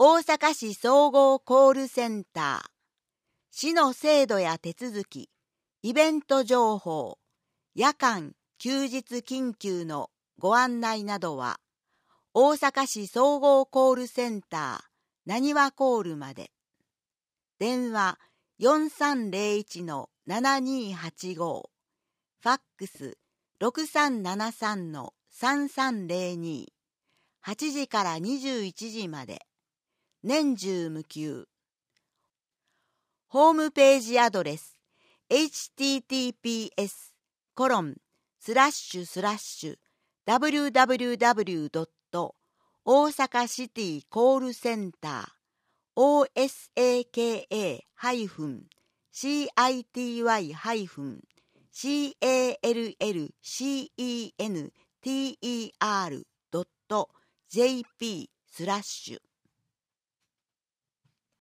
大阪市総合コールセンター、市の制度や手続き、イベント情報、夜間・休日緊急のご案内などは、大阪市総合コールセンター、なにわコールまで。電話4301-7285、ファックス6373-3302、8時から21時まで。年中無休。ホームページアドレス https://www. 大阪シティコールセンター osaka-city-callcenter.jp/